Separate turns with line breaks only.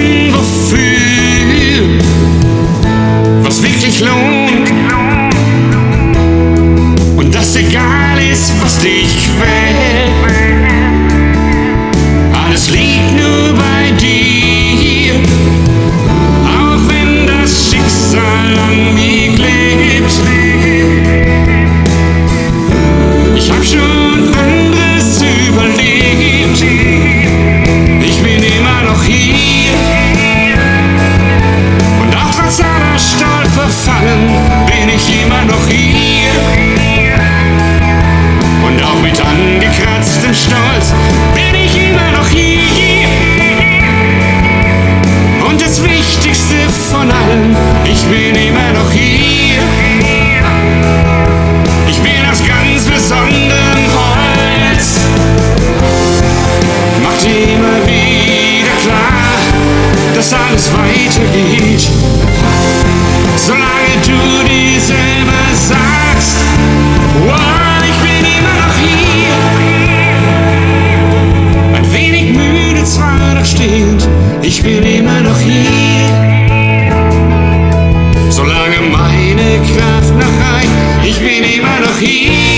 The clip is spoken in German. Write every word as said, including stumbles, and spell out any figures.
wissen, wofür, was wirklich lohnt. Und dass egal ist, was dich quält, alles liegt nur bei dir. Auch wenn das Schicksal an mir klebt. Ich hab schon anderes überlebt. Ich bin immer noch hier. Und auch trotz aller Stolperfallen bin ich immer noch hier. Und auch mit angekratztem Stolz bin ich immer noch hier. Und das Wichtigste von allem, ich bin immer noch hier. Ich bin aus ganz besonderem Holz. Mach dir immer wieder klar, dass alles weitergeht. Solange du dir selber sagst, wow, ich bin immer noch hier. Ein wenig müde zwar, doch stehend, ich bin immer noch hier. Solange meine Kraft noch reicht, ich bin immer noch hier.